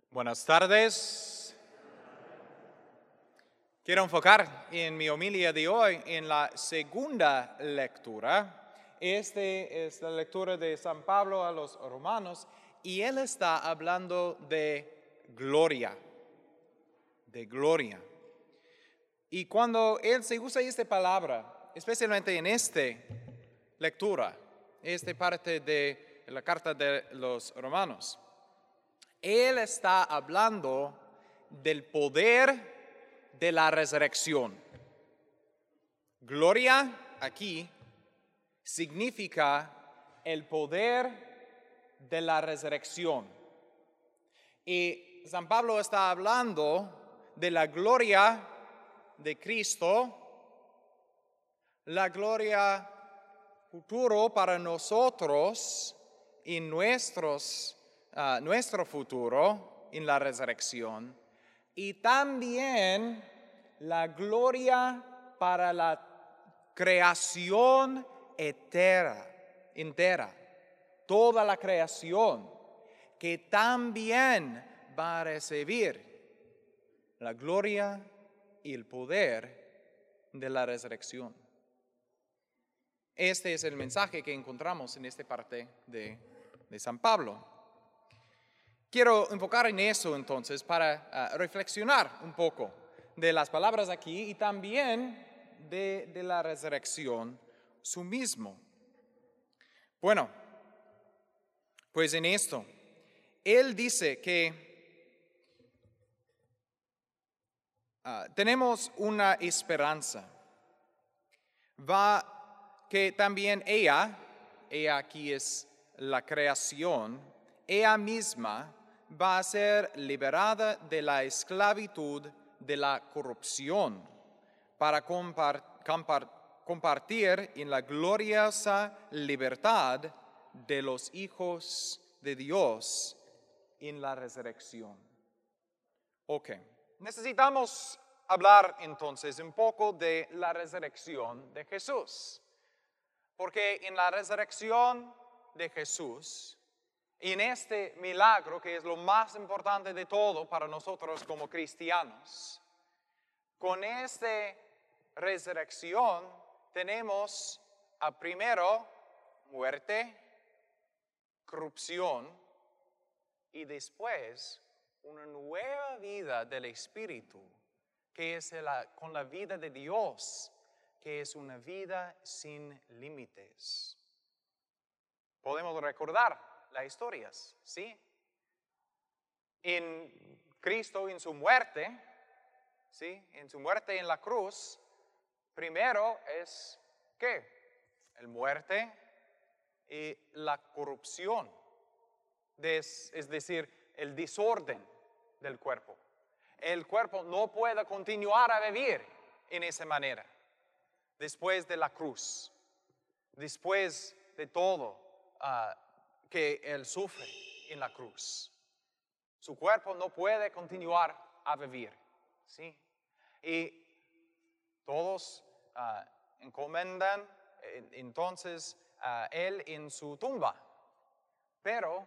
Buenas tardes. Quiero enfocar en mi homilia de hoy en la segunda lectura. Esta es la lectura de San Pablo a los Romanos y él está hablando de gloria. De gloria. Y cuando él se usa esta palabra, especialmente en esta lectura, esta parte de la carta de los Romanos, él está hablando del poder de la resurrección. Gloria aquí significa el poder de la resurrección. Y San Pablo está hablando de la gloria de Cristo, la gloria futuro para nosotros y nuestro futuro en la resurrección, y también la gloria para la creación entera, toda la creación que también va a recibir la gloria y el poder de la resurrección. Este es el mensaje que encontramos en esta parte de San Pablo. Quiero enfocar en eso entonces para reflexionar un poco de las palabras aquí y también de la resurrección su mismo. Bueno, pues en esto, él dice que tenemos una esperanza. Que también ella aquí es la creación, ella misma va a ser liberada de la esclavitud de la corrupción para compartir en la gloriosa libertad de los hijos de Dios en la resurrección. Ok, necesitamos hablar entonces un poco de la resurrección de Jesús. Porque en la resurrección de Jesús, y en este milagro que es lo más importante de todo para nosotros como cristianos, con esta resurrección tenemos primero muerte, corrupción y después una nueva vida del Espíritu, que es con la vida de Dios, que es una vida sin límites. Podemos recordar las historias, ¿sí? En Cristo, en su muerte, ¿sí? En su muerte en la cruz, primero es, ¿qué? El muerte y la corrupción, es decir, el desorden del cuerpo. El cuerpo no puede continuar a vivir en esa manera. Después de la cruz, después de todo que Él sufre en la cruz, su cuerpo no puede continuar a vivir, ¿sí? Y todos encomendan entonces a Él en su tumba. Pero,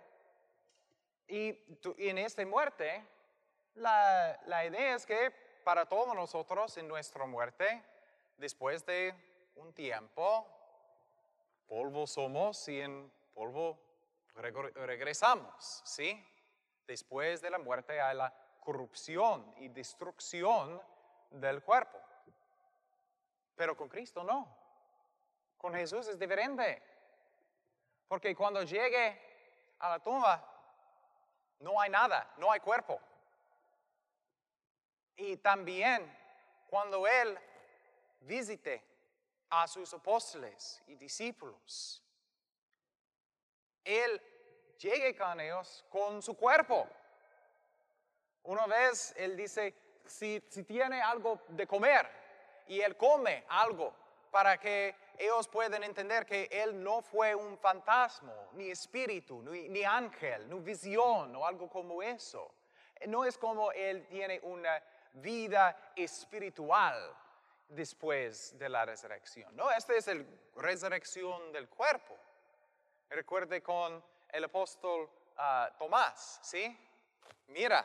en esta muerte, la idea es que para todos nosotros en nuestra muerte, después de un tiempo, polvo somos y en polvo regresamos, ¿sí? Después de la muerte hay la corrupción y destrucción del cuerpo. Pero con Cristo no. Con Jesús es diferente. Porque cuando llegue a la tumba, no hay nada, no hay cuerpo. Y también cuando Él visite a sus apóstoles y discípulos, Él llegue con ellos con su cuerpo. Una vez Él dice, si tiene algo de comer, y Él come algo para que ellos puedan entender que Él no fue un fantasma, ni espíritu, ni ángel, ni visión o algo como eso. No es como Él tiene una vida espiritual después de la resurrección. No, esta es la resurrección del cuerpo. Recuerde con el apóstol Tomás, ¿sí? mira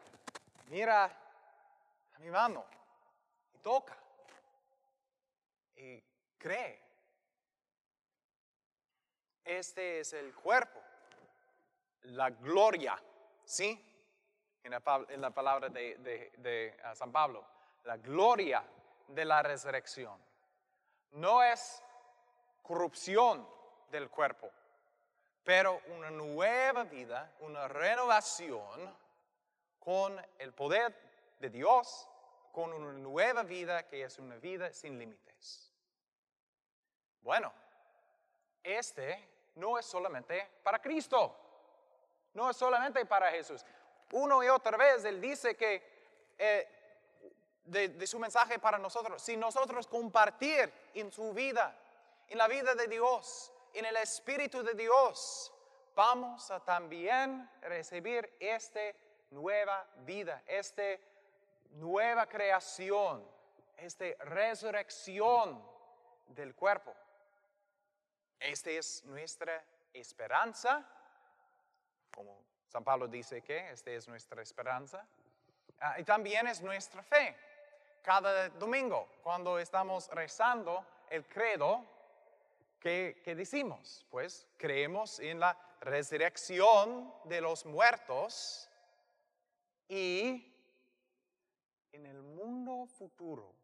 a mi mano y toca y cree. Este es el cuerpo, la gloria, ¿sí? En la palabra de San Pablo, la gloria de la resurrección. No es corrupción del cuerpo, pero una nueva vida, una renovación con el poder de Dios, con una nueva vida que es una vida sin límites. Bueno, no es solamente para Cristo, no es solamente para Jesús. Uno y otra vez Él dice que de su mensaje para nosotros, si nosotros compartir en su vida, en la vida de Dios, en el Espíritu de Dios, vamos a también recibir esta nueva vida, esta nueva creación, esta resurrección del cuerpo. Esta es nuestra esperanza, como San Pablo dice que esta es nuestra esperanza, y también es nuestra fe. Cada domingo, cuando estamos rezando el credo, ¿qué decimos? Pues creemos en la resurrección de los muertos y en el mundo futuro.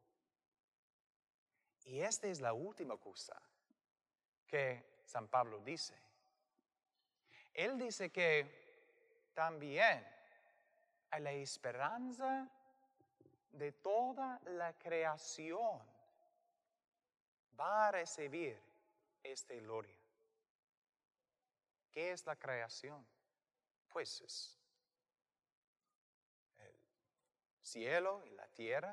Y esta es la última cosa que San Pablo dice. Él dice que también hay la esperanza de toda la creación va a recibir esta gloria. ¿Qué es la creación? Pues es el cielo y la tierra,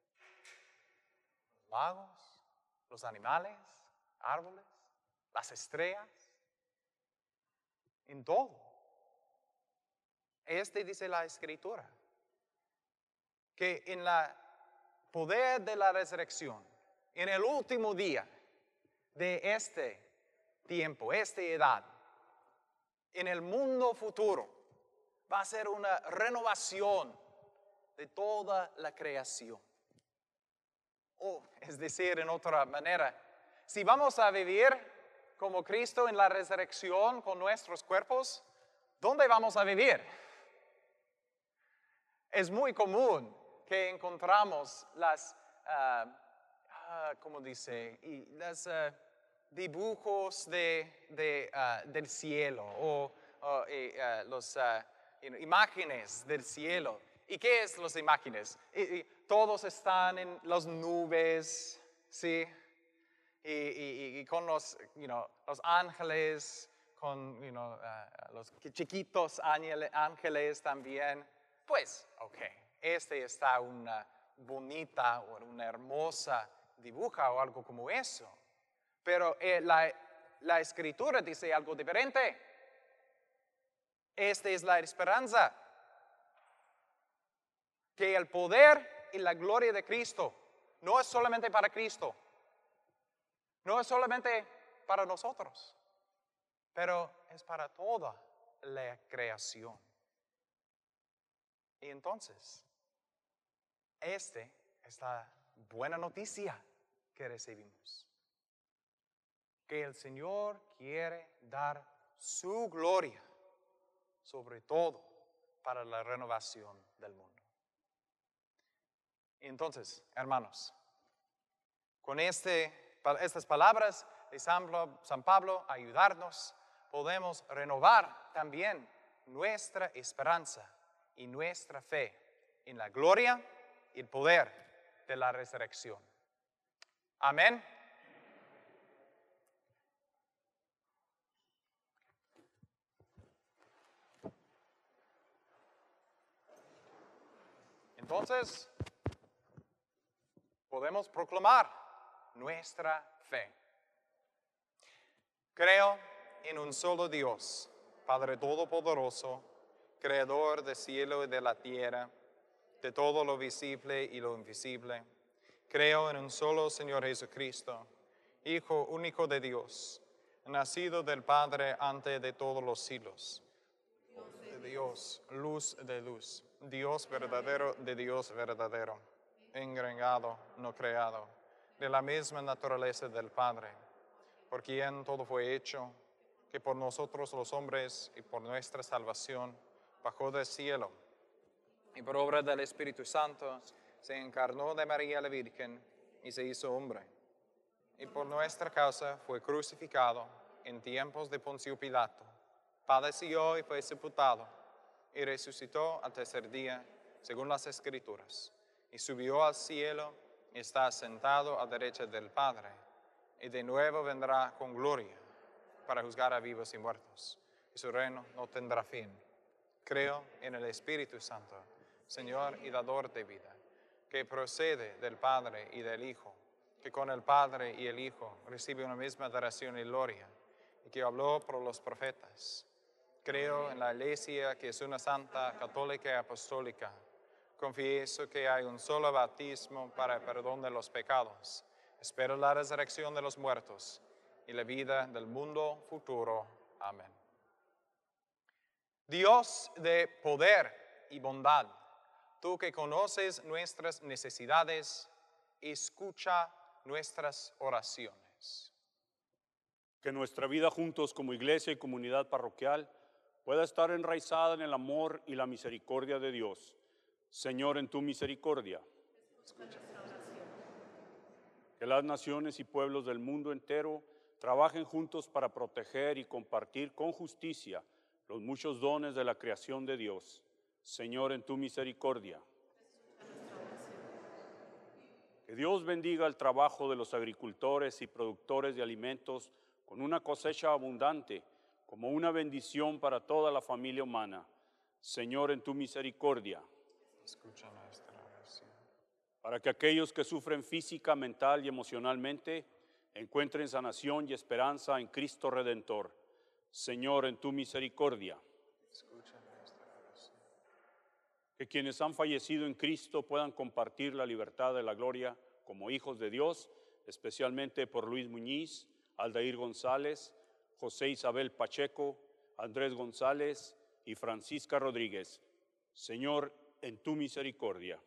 los lagos, los animales, árboles, las estrellas, en todo. Dice la Escritura, que en el poder de la resurrección, en el último día de este tiempo, esta edad, en el mundo futuro, va a ser una renovación de toda la creación. Es decir, en otra manera, si vamos a vivir como Cristo en la resurrección con nuestros cuerpos, ¿dónde vamos a vivir? Es muy común que encontramos ¿cómo dice? Los dibujos del cielo o las imágenes del cielo. ¿Y qué es las imágenes? Todos están en las nubes, ¿sí? Y con los ángeles, con los chiquitos ángeles también. Pues, está una bonita o una hermosa dibuja o algo como eso. Pero la Escritura dice algo diferente. Esta es la esperanza. Que el poder y la gloria de Cristo no es solamente para Cristo. No es solamente para nosotros. Pero es para toda la creación. Y entonces, esta es la buena noticia que recibimos. Que el Señor quiere dar su gloria, sobre todo para la renovación del mundo. Y entonces, hermanos, con estas palabras de San Pablo ayudarnos, podemos renovar también nuestra esperanza y nuestra fe en la gloria y el poder de la resurrección. Amén. Entonces, podemos proclamar nuestra fe. Creo en un solo Dios, Padre Todopoderoso, Creador del cielo y de la tierra, de todo lo visible y lo invisible. Creo en un solo Señor Jesucristo, Hijo único de Dios, nacido del Padre antes de todos los siglos. Dios, luz de luz, Dios verdadero de Dios verdadero, engrangado, no creado, de la misma naturaleza del Padre, por quien todo fue hecho, que por nosotros los hombres y por nuestra salvación bajó del cielo, y por obra del Espíritu Santo se encarnó de María la Virgen y se hizo hombre. Y por nuestra causa fue crucificado en tiempos de Poncio Pilato, padeció y fue sepultado, y resucitó al tercer día, según las Escrituras, y subió al cielo y está sentado a derecha del Padre, y de nuevo vendrá con gloria para juzgar a vivos y muertos, y su reino no tendrá fin. Creo en el Espíritu Santo, Señor y dador de vida, que procede del Padre y del Hijo, que con el Padre y el Hijo recibe una misma adoración y gloria, y que habló por los profetas. Creo en la Iglesia, que es una santa, católica y apostólica. Confieso que hay un solo bautismo para el perdón de los pecados. Espero la resurrección de los muertos y la vida del mundo futuro. Amén. Dios de poder y bondad, tú que conoces nuestras necesidades, escucha nuestras oraciones. Que nuestra vida juntos como iglesia y comunidad parroquial pueda estar enraizada en el amor y la misericordia de Dios. Señor, en tu misericordia. Que las naciones y pueblos del mundo entero trabajen juntos para proteger y compartir con justicia los muchos dones de la creación de Dios. Señor, en tu misericordia. Que Dios bendiga el trabajo de los agricultores y productores de alimentos con una cosecha abundante, como una bendición para toda la familia humana. Señor, en tu misericordia. Escucha nuestra oración. Para que aquellos que sufren física, mental y emocionalmente encuentren sanación y esperanza en Cristo Redentor. Señor, en tu misericordia. Escucha nuestra oración. Que quienes han fallecido en Cristo puedan compartir la libertad de la gloria como hijos de Dios, especialmente por Luis Muñiz, Aldair González, José Isabel Pacheco, Andrés González y Francisca Rodríguez. Señor, en tu misericordia.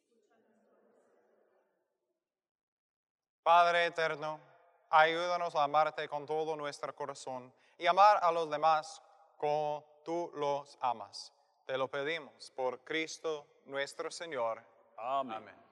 Padre eterno, ayúdanos a amarte con todo nuestro corazón y amar a los demás como tú los amas. Te lo pedimos por Cristo nuestro Señor. Amén. Amén.